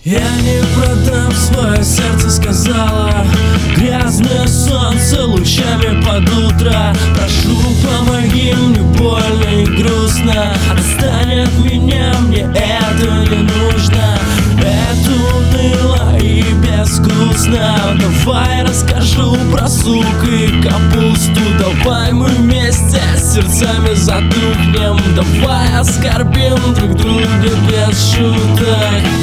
Я не продам свое сердце, сказала. Грязное солнце лучами под утро. Прошу, помоги, мне больно и грустно. Отстань от меня, мне это не нужно. Это уныло и безвкусно. Давай расскажу про сук и капусту. Давай мы вместе сердцами затухнем. Давай оскорбим друг друга без шуток.